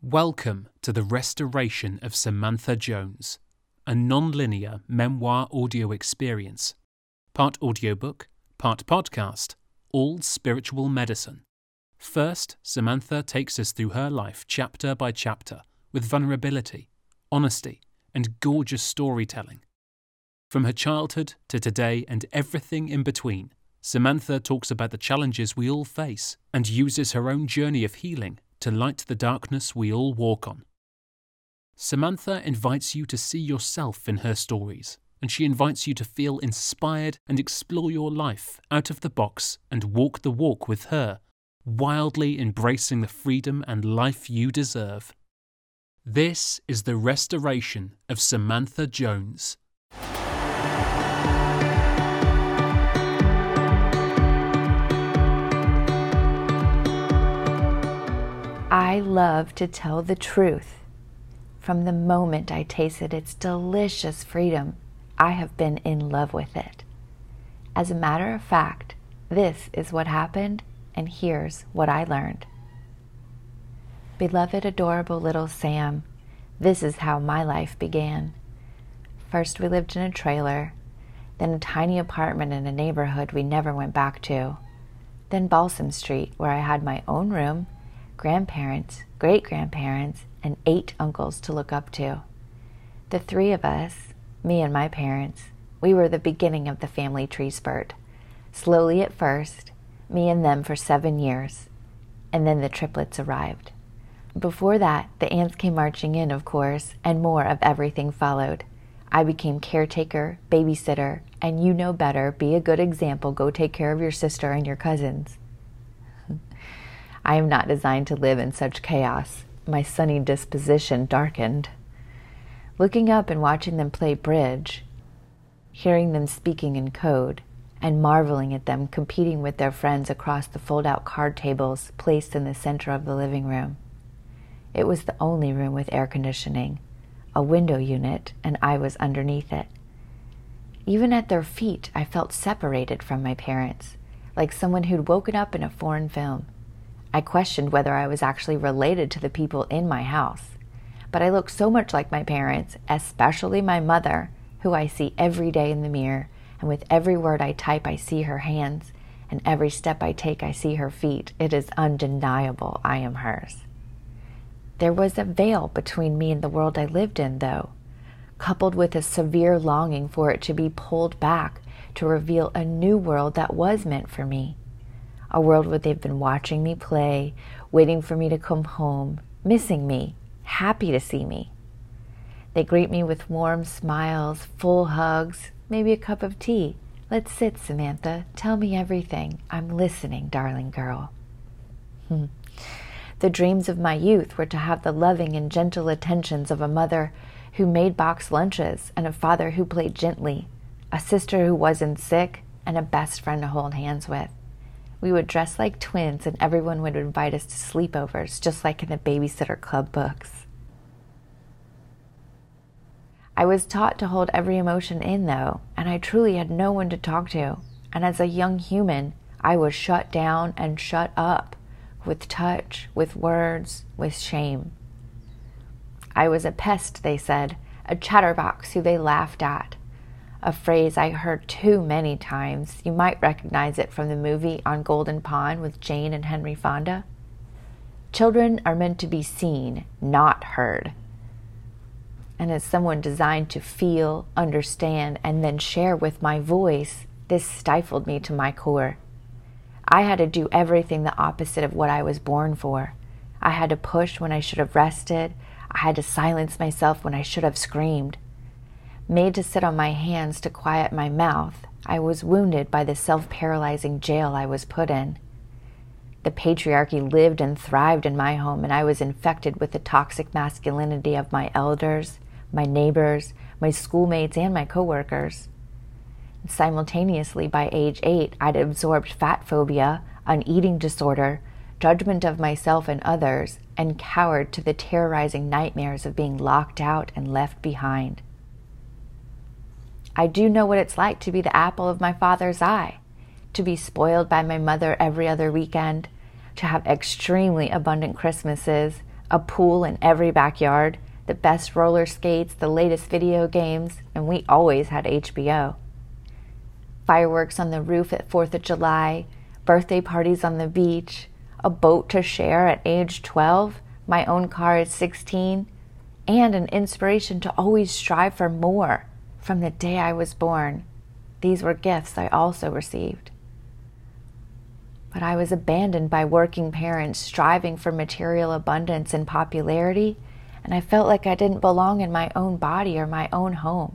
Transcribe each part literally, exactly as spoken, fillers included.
Welcome to the restoration of Samantha Jones, a non-linear memoir audio experience, part audiobook, part podcast, all spiritual medicine. First, Samantha takes us through her life chapter by chapter with vulnerability, honesty, and gorgeous storytelling. From her childhood to today and everything in between, Samantha talks about the challenges we all face and uses her own journey of healing to light the darkness we all walk on. Samantha invites you to see yourself in her stories, and she invites you to feel inspired and explore your life out of the box and walk the walk with her, wildly embracing the freedom and life you deserve. This is the restoration of Samantha Jones. I love to tell the truth. From the moment I tasted its delicious freedom, I have been in love with it. As a matter of fact, this is what happened, and here's what I learned. Beloved, adorable little Sam, this is how my life began. First, we lived in a trailer, then a tiny apartment in a neighborhood we never went back to, then Balsam Street, where I had my own room, grandparents, great-grandparents, and eight uncles to look up to. The three of us, me and my parents, we were the beginning of the family tree spurt. Slowly at first, me and them for seven years, and then the triplets arrived. Before that, the aunts came marching in, of course, and more of everything followed. I became caretaker, babysitter, and you know better, be a good example, go take care of your sister and your cousins. I am not designed to live in such chaos. My sunny disposition darkened. Looking up and watching them play bridge, hearing them speaking in code, and marveling at them competing with their friends across the fold-out card tables placed in the center of the living room. It was the only room with air conditioning, a window unit, and I was underneath it. Even at their feet, I felt separated from my parents, like someone who'd woken up in a foreign film. I questioned whether I was actually related to the people in my house, but I looked so much like my parents, especially my mother, who I see every day in the mirror, and with every word I type I see her hands, and every step I take I see her feet. It is undeniable I am hers. There was a veil between me and the world I lived in, though, coupled with a severe longing for it to be pulled back to reveal a new world that was meant for me. A world where they've been watching me play, waiting for me to come home, missing me, happy to see me. They greet me with warm smiles, full hugs, maybe a cup of tea. Let's sit, Samantha. Tell me everything. I'm listening, darling girl. Hmm. The dreams of my youth were to have the loving and gentle attentions of a mother who made box lunches and a father who played gently, a sister who wasn't sick, and a best friend to hold hands with. We would dress like twins and everyone would invite us to sleepovers, just like in the Babysitter Club books. I was taught to hold every emotion in, though, and I truly had no one to talk to. And as a young human, I was shut down and shut up, with touch, with words, with shame. I was a pest, they said, a chatterbox who they laughed at. A phrase I heard too many times. You might recognize it from the movie On Golden Pond with Jane and Henry Fonda. Children are meant to be seen, not heard. And as someone designed to feel, understand, and then share with my voice, this stifled me to my core. I had to do everything the opposite of what I was born for. I had to push when I should have rested. I had to silence myself when I should have screamed. Made to sit on my hands to quiet my mouth, I was wounded by the self-paralyzing jail I was put in. The patriarchy lived and thrived in my home, and I was infected with the toxic masculinity of my elders, my neighbors, my schoolmates, and my coworkers. Simultaneously, by age eight, I'd absorbed fat phobia, an eating disorder, judgment of myself and others, and cowered to the terrorizing nightmares of being locked out and left behind. I do know what it's like to be the apple of my father's eye, to be spoiled by my mother every other weekend, to have extremely abundant Christmases, a pool in every backyard, the best roller skates, the latest video games, and we always had H B O. Fireworks on the roof at fourth of July, birthday parties on the beach, a boat to share at age twelve, my own car at sixteen, and an inspiration to always strive for more from the day I was born. These were gifts I also received. But I was abandoned by working parents striving for material abundance and popularity, and I felt like I didn't belong in my own body or my own home.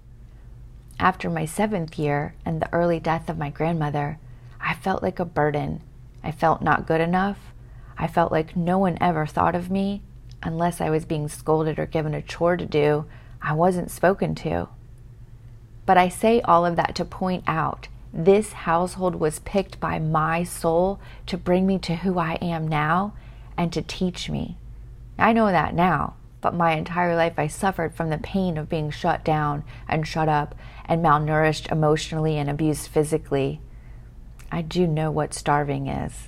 After my seventh year and the early death of my grandmother, I felt like a burden. I felt not good enough. I felt like no one ever thought of me. Unless I was being scolded or given a chore to do, I wasn't spoken to. But I say all of that to point out, this household was picked by my soul to bring me to who I am now and to teach me. I know that now, but my entire life I suffered from the pain of being shut down and shut up and malnourished emotionally and abused physically. I do know what starving is.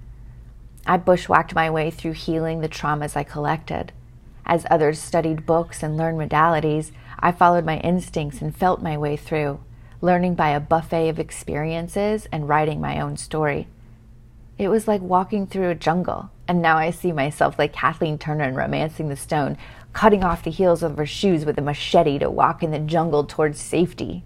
I bushwhacked my way through healing the traumas I collected. As others studied books and learned modalities, I followed my instincts and felt my way through, learning by a buffet of experiences and writing my own story. It was like walking through a jungle, and now I see myself like Kathleen Turner in Romancing the Stone, cutting off the heels of her shoes with a machete to walk in the jungle towards safety.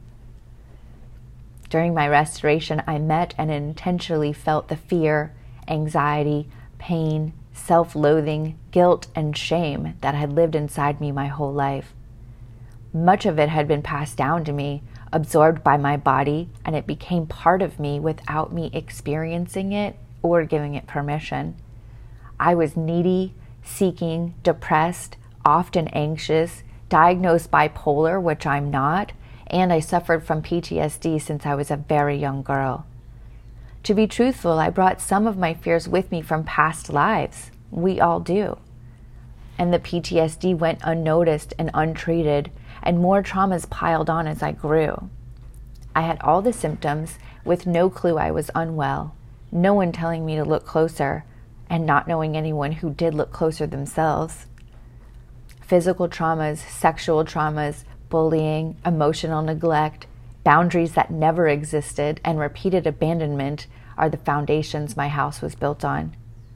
During my restoration, I met and intentionally felt the fear, anxiety, pain, self-loathing, guilt, and shame that had lived inside me my whole life. Much of it had been passed down to me, absorbed by my body, and it became part of me without me experiencing it or giving it permission. I was needy, seeking, depressed, often anxious, diagnosed bipolar, which I'm not, and I suffered from P T S D since I was a very young girl. To be truthful, I brought some of my fears with me from past lives. We all do. And the P T S D went unnoticed and untreated, and more traumas piled on as I grew. I had all the symptoms with no clue I was unwell, no one telling me to look closer, and not knowing anyone who did look closer themselves. Physical traumas, sexual traumas, bullying, emotional neglect, boundaries that never existed, and repeated abandonment are the foundations my house was built on.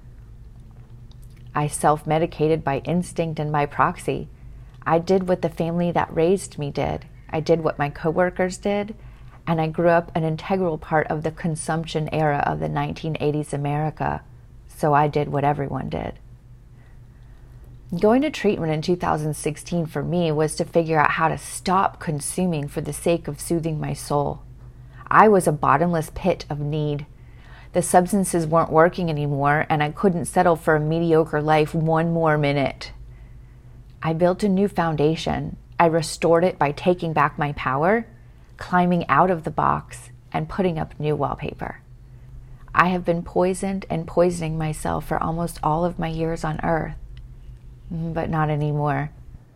I self-medicated by instinct and by proxy. I did what the family that raised me did. I did what my coworkers did, and I grew up an integral part of the consumption era of the nineteen eighties America, so I did what everyone did. Going to treatment in two thousand sixteen for me was to figure out how to stop consuming for the sake of soothing my soul. I was a bottomless pit of need. The substances weren't working anymore, and I couldn't settle for a mediocre life one more minute. I built a new foundation. I restored it by taking back my power, climbing out of the box, and putting up new wallpaper. I have been poisoned and poisoning myself for almost all of my years on earth, but not anymore.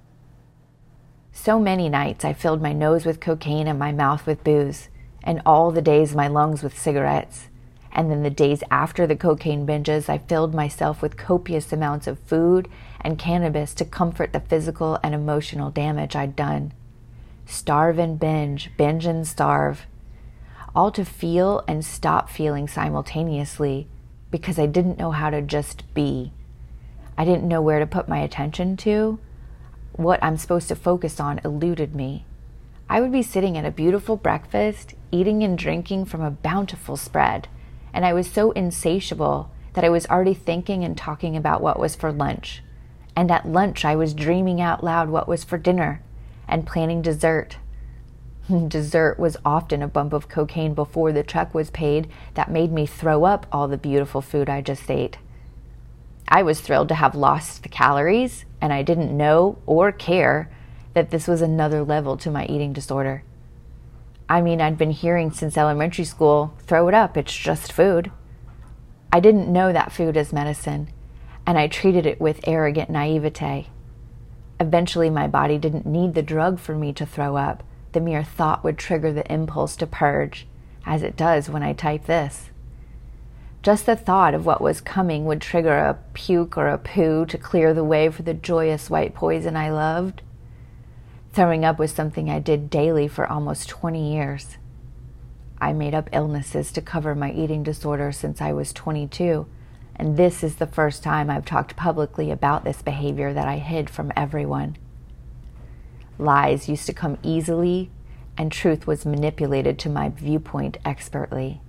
So many nights I filled my nose with cocaine and my mouth with booze, and all the days my lungs with cigarettes. And then the days after the cocaine binges, I filled myself with copious amounts of food and cannabis to comfort the physical and emotional damage I'd done. Starve and binge, binge and starve. All to feel and stop feeling simultaneously, because I didn't know how to just be. I didn't know where to put my attention to. What I'm supposed to focus on eluded me. I would be sitting at a beautiful breakfast, eating and drinking from a bountiful spread, and I was so insatiable that I was already thinking and talking about what was for lunch. And at lunch, I was dreaming out loud what was for dinner and planning dessert. Dessert was often a bump of cocaine before the check was paid that made me throw up all the beautiful food I just ate. I was thrilled to have lost the calories, and I didn't know or care that this was another level to my eating disorder. I mean, I'd been hearing since elementary school, throw it up, it's just food. I didn't know that food is medicine, and I treated it with arrogant naivete. Eventually, my body didn't need the drug for me to throw up. The mere thought would trigger the impulse to purge, as it does when I type this. Just the thought of what was coming would trigger a puke or a poo to clear the way for the joyous white poison I loved. Throwing up was something I did daily for almost twenty years. I made up illnesses to cover my eating disorder since I was twenty-two, and this is the first time I've talked publicly about this behavior that I hid from everyone. Lies used to come easily, and truth was manipulated to my viewpoint expertly.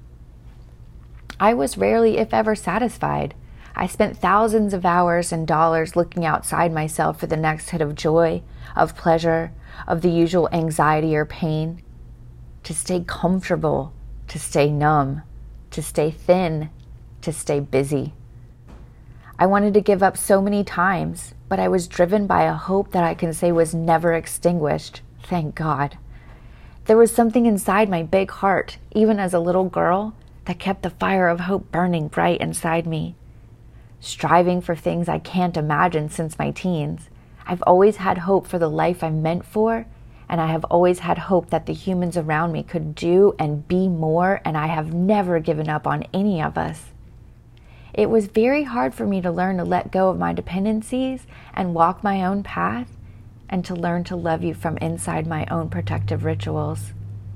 I was rarely, if ever, satisfied. I spent thousands of hours and dollars looking outside myself for the next hit of joy, of pleasure, of the usual anxiety or pain. To stay comfortable, to stay numb, to stay thin, to stay busy. I wanted to give up so many times, but I was driven by a hope that I can say was never extinguished, thank God. There was something inside my big heart, even as a little girl, that kept the fire of hope burning bright inside me. Striving for things I can't imagine since my teens, I've always had hope for the life I'm meant for, and I have always had hope that the humans around me could do and be more, and I have never given up on any of us. It was very hard for me to learn to let go of my dependencies and walk my own path, and to learn to love you from inside my own protective rituals.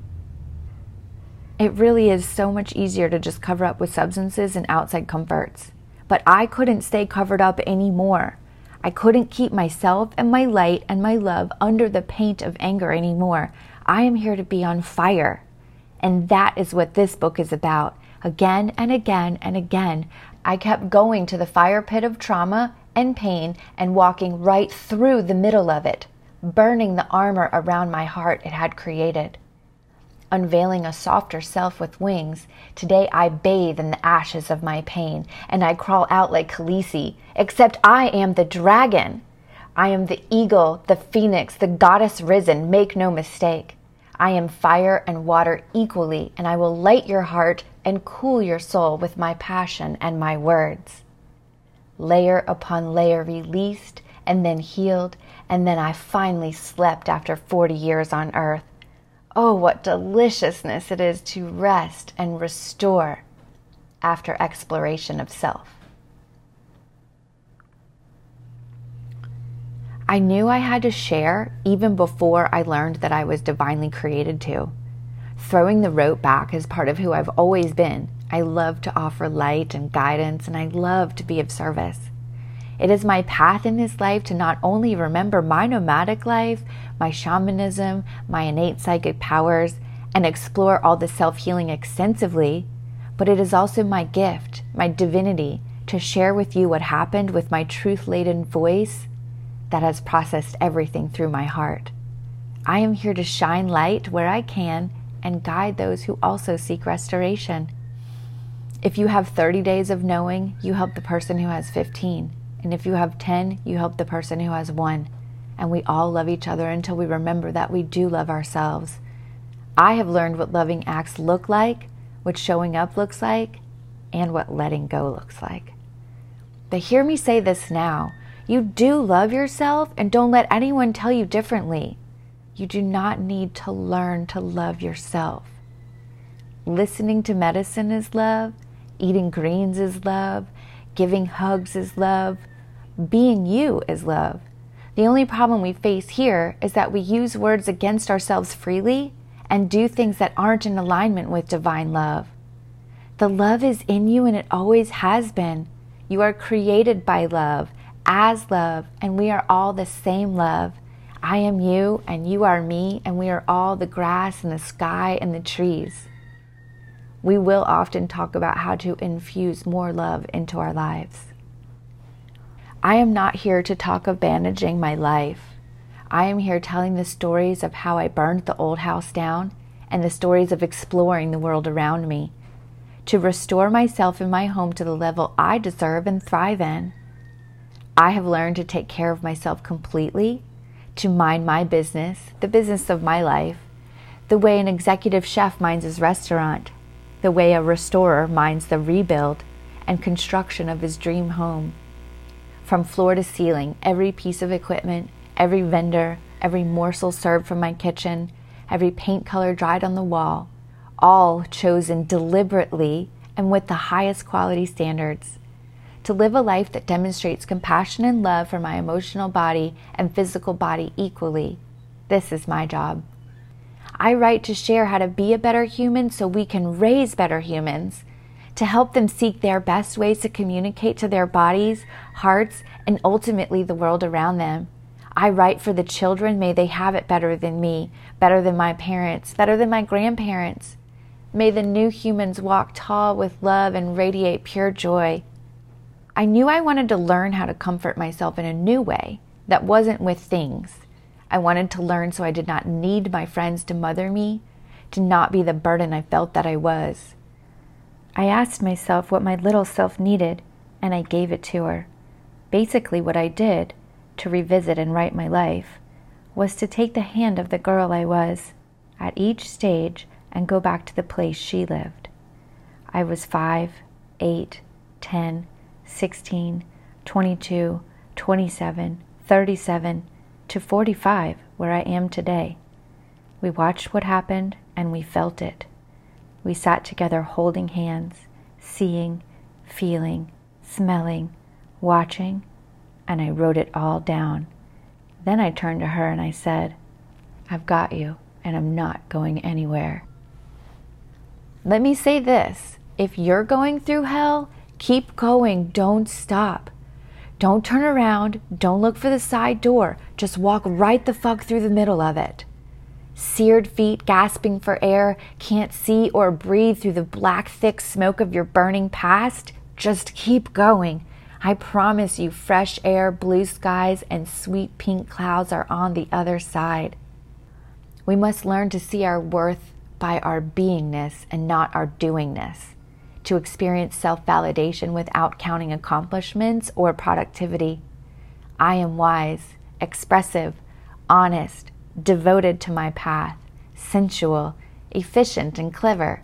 It really is so much easier to just cover up with substances and outside comforts. But I couldn't stay covered up anymore. I couldn't keep myself and my light and my love under the paint of anger anymore. I am here to be on fire. And that is what this book is about. Again and again and again, I kept going to the fire pit of trauma and pain and walking right through the middle of it, burning the armor around my heart it had created. Unveiling a softer self with wings, today I bathe in the ashes of my pain, and I crawl out like Khaleesi, except I am the dragon. I am the eagle, the phoenix, the goddess risen, make no mistake. I am fire and water equally, and I will light your heart and cool your soul with my passion and my words. Layer upon layer released, and then healed, and then I finally slept after forty years on earth. Oh, what deliciousness it is to rest and restore after exploration of self. I knew I had to share even before I learned that I was divinely created to. Throwing the rope back is part of who I've always been. I love to offer light and guidance, and I love to be of service. It is my path in this life to not only remember my nomadic life, my shamanism, my innate psychic powers, and explore all the self-healing extensively, but it is also my gift, my divinity, to share with you what happened with my truth-laden voice that has processed everything through my heart. I am here to shine light where I can and guide those who also seek restoration. If you have thirty days of knowing, you help the person who has fifteen. And if you have ten, you help the person who has one. And we all love each other until we remember that we do love ourselves. I have learned what loving acts look like, what showing up looks like, and what letting go looks like. But hear me say this now. You do love yourself, and don't let anyone tell you differently. You do not need to learn to love yourself. Listening to medicine is love. Eating greens is love. Giving hugs is love. Being you is love. The only problem we face here is that we use words against ourselves freely and do things that aren't in alignment with divine love. The love is in you, and it always has been. You are created by love, as love, and we are all the same love. I am you, and you are me, and we are all the grass and the sky and the trees. We will often talk about how to infuse more love into our lives. I am not here to talk of bandaging my life. I am here telling the stories of how I burned the old house down and the stories of exploring the world around me, to restore myself and my home to the level I deserve and thrive in. I have learned to take care of myself completely, to mind my business, the business of my life, the way an executive chef minds his restaurant, the way a restorer minds the rebuild and construction of his dream home. From floor to ceiling, every piece of equipment, every vendor, every morsel served from my kitchen, every paint color dried on the wall, all chosen deliberately and with the highest quality standards. To live a life that demonstrates compassion and love for my emotional body and physical body equally. This is my job. I write to share how to be a better human so we can raise better humans, to help them seek their best ways to communicate to their bodies, hearts, and ultimately the world around them. I write for the children. May they have it better than me, better than my parents, better than my grandparents. May the new humans walk tall with love and radiate pure joy. I knew I wanted to learn how to comfort myself in a new way that wasn't with things. I wanted to learn so I did not need my friends to mother me, to not be the burden I felt that I was. I asked myself what my little self needed, and I gave it to her. Basically what I did, to revisit and write my life, was to take the hand of the girl I was at each stage and go back to the place she lived. I was five, eight, ten, sixteen, twenty-two, twenty-seven, thirty-seven, to forty-five, where I am today. We watched what happened and we felt it. We sat together holding hands, seeing, feeling, smelling, watching, and I wrote it all down. Then I turned to her and I said, I've got you, and I'm not going anywhere. Let me say this, if you're going through hell, keep going, don't stop. Don't turn around, don't look for the side door, just walk right the fuck through the middle of it. Seared feet, gasping for air, can't see or breathe through the black, thick smoke of your burning past? Just keep going. I promise you fresh air, blue skies, and sweet pink clouds are on the other side. We must learn to see our worth by our beingness and not our doingness, to experience self-validation without counting accomplishments or productivity. I am wise, expressive, honest, devoted to my path, sensual, efficient, and clever.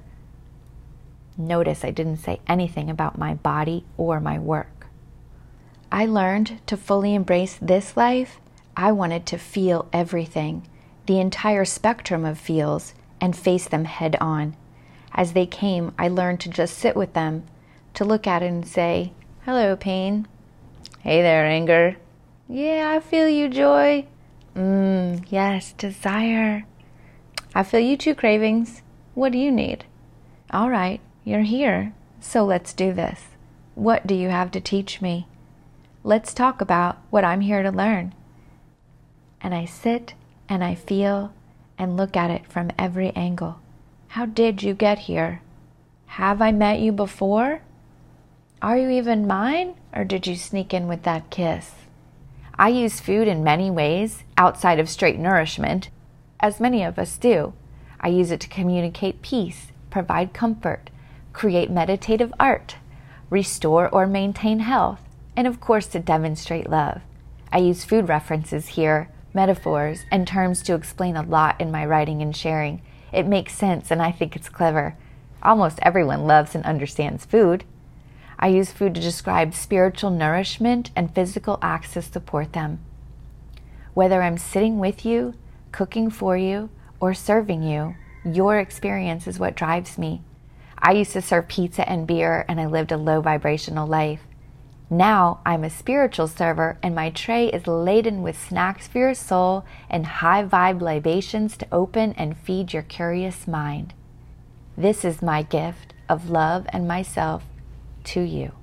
Notice I didn't say anything about my body or my work. I learned to fully embrace this life. I wanted to feel everything, the entire spectrum of feels, and face them head on. As they came, I learned to just sit with them, to look at it and say, hello, pain. Hey there, anger. Yeah, I feel you, joy. Mmm, yes, desire. I feel you too, cravings. What do you need? All right, you're here, so let's do this. What do you have to teach me? Let's talk about what I'm here to learn. And I sit and I feel and look at it from every angle. How did you get here? Have I met you before? Are you even mine, or did you sneak in with that kiss? I use food in many ways, outside of straight nourishment, as many of us do. I use it to communicate peace, provide comfort, create meditative art, restore or maintain health, and of course to demonstrate love. I use food references here, metaphors, and terms to explain a lot in my writing and sharing. It makes sense and I think it's clever. Almost everyone loves and understands food. I use food to describe spiritual nourishment and physical acts to support them. Whether I'm sitting with you, cooking for you, or serving you, your experience is what drives me. I used to serve pizza and beer and I lived a low vibrational life. Now I'm a spiritual server and my tray is laden with snacks for your soul and high vibe libations to open and feed your curious mind. This is my gift of love and myself to you.